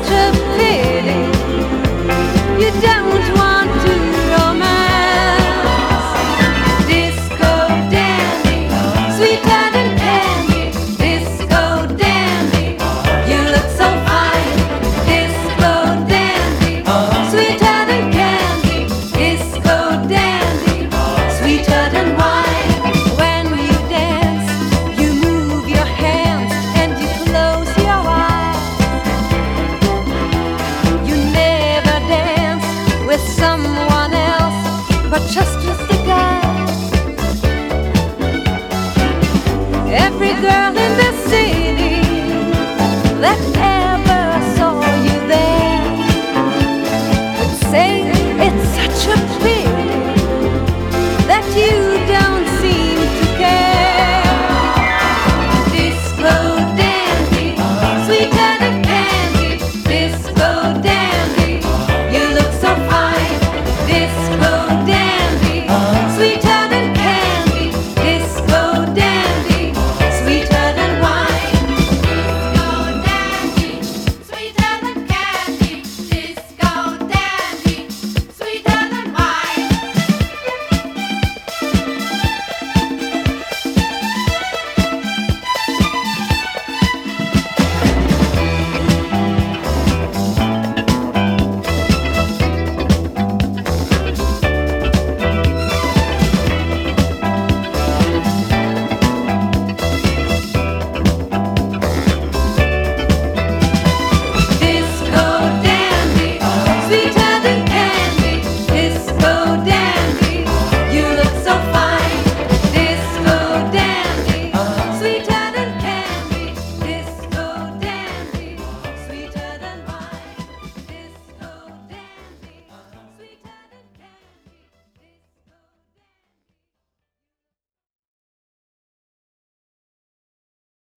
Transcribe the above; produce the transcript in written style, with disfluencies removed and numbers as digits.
such a pity you don't want to romance. Disco dandy, sweeter than candy. Disco dandy, you look so fine. Disco dandy, sweeter than candy. Disco dandy, sweeter than wine. When you dance, you move your hands and you close your eyes. You never dance with someone else, but just with a guy. Every girl in the city that